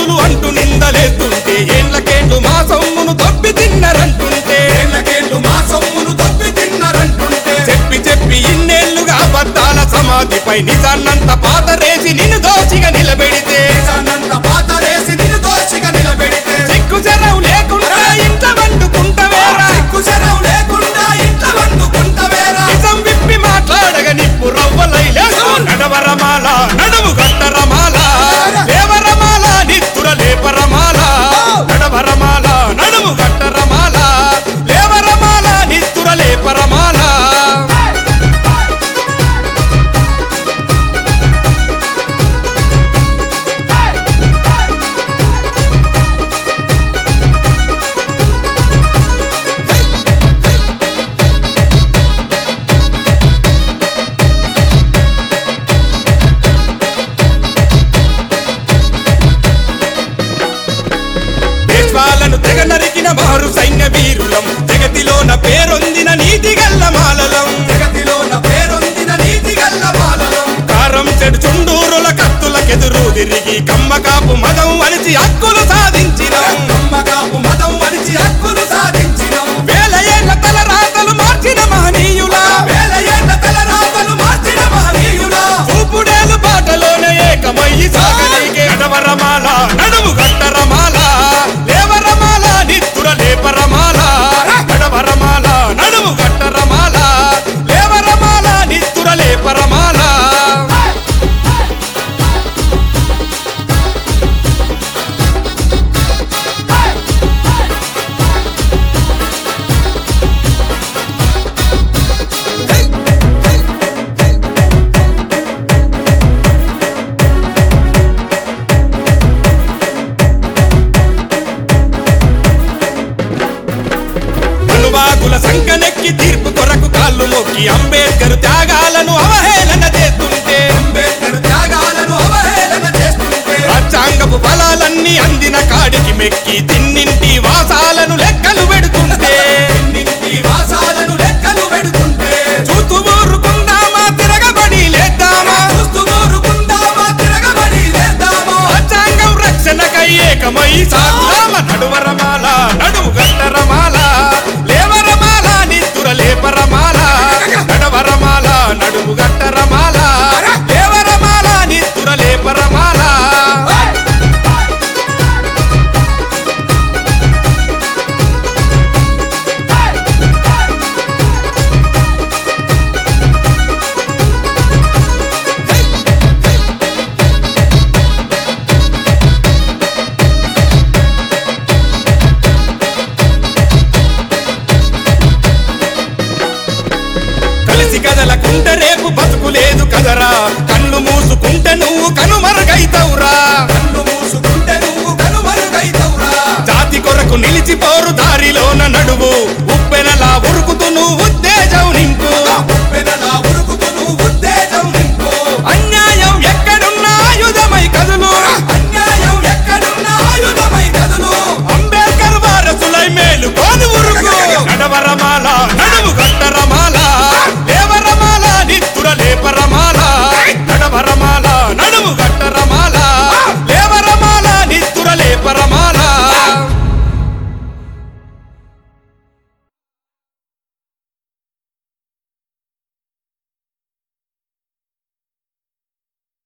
మంత్రులు అంటూ నిందలేస్తుంటే ఏళ్ళకేండు మా సొమ్మును దొబ్బి తిన్నరంటుంటే చెప్పి చెప్పి ఇన్నేళ్లుగా అబద్ధాల సమాధిపై నిజాన్నంత పాతరేసి నిన్ను దోషిగా నిలబెడితే సిగ్గు చెరవు లేకుండా ఇంట్లో వండుకుంటవేరా నిజం విప్పి మాట్లాడగా నిప్పు రవ్వలైలే నడవరమాల నడుము గట్టరమాల లేవరమాల నిత్తుర లేపరమాల నడవరమాల నడుము గట్టరమాల లేవరమాల నిత్తుర లేపరమాల వాళ్ళను తెగ నరికిన మారు సైన్య వీరులం జగతిలోన పేరొందిన నీతిగల్ల మాలలం కారం చెడు చుండూరుల కత్తులకెదురు తిరిగి కమ్మకాపు మదం అలిచి హక్కులు సాధించిన వేల ఏళ్ల తలరాతలు మార్చిన మహనీయుల చూపుడేలు బాటలోనే ఏకమయ్యి సాగలిగే నడవరమాల నడుము గట్టరమాల లేవరమాల నిత్తుర లేపరమాల నడవరమాల నడుము గట్టరమాల లేవరమాల నిత్తుర లేపరమాల అనువాదుల సంకనెక్కి తీర్పు కొరకు కాళ్ళు మొక్కి అంబేద్కర్ త్యాగాలను అవహేళన చేస్తుంటే రాజ్యాంగపు ఫలాలన్నీ అందిన కాడికి మెక్కి తిన్నింటి వాసాలను లెక్కలు పెడుతుంటే చూస్తూ ఊరుకుందామా తిరగబడి లేద్దామా రాజ్యాంగం రక్షణకై ఏకమై సాగుదామ నడువరమాల నడుము గట్టరమాల లేవరమాల నిత్తుర లేపరమాల నడవరమాల నడుము గట్టరమాల లేవరమాల నిత్తుర లేపరమాల కలిసి కదలకుంటే రేపు బతుకు లేదు కదరా కళ్ళు మూసుకుంటే నువ్వు కనుమరుగైతవురా జాతి కొరకు నిలిచిపోరు దారిలోన నడువు